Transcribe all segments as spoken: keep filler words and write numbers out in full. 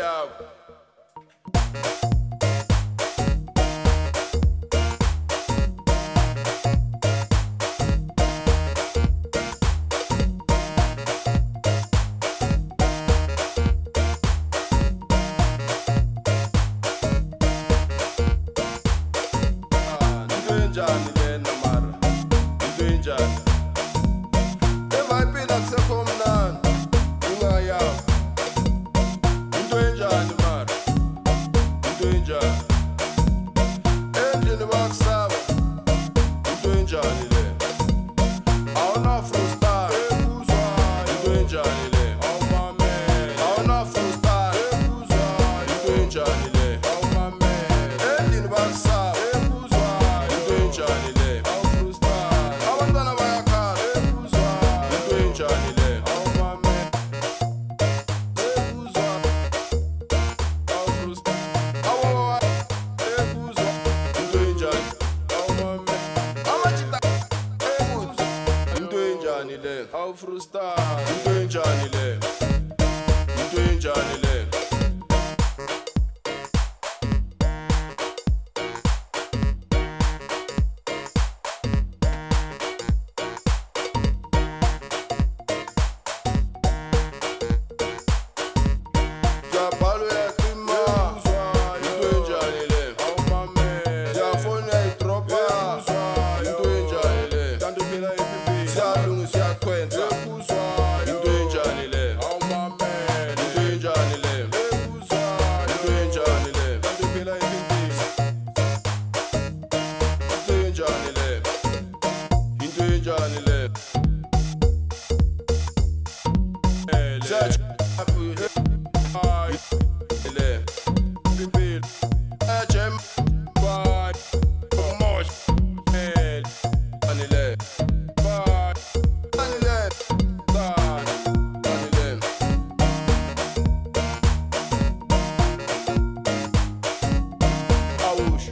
yakho. Njani lena mara, into njani? Evayiphila kusekho mnandi, ungayazi. Into njani mara, into njani? Endlini bakusaba, into njani le? Awuna frustane, into njani le? Awuna frustane, into njani le? Endlini bakusaba. How frustrar, into njani le, into njani le. Jabalo ya klima, into njani le. Jafone ya tropa, into njani le. Tanto bila ipipi, sialungu siakwenta. Into njani le. Into njani le. Into njani le. Tanto bila ipipi. Into njani le. Into njani le. Search le. Pipi. Echem. Bye. Mosh. El. Anile. Bye. Anile. Bye. Anile. Awush.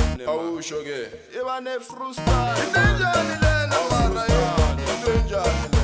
Awush oge. Iba ne frustane. Into njani le na mara yo. Into njani le.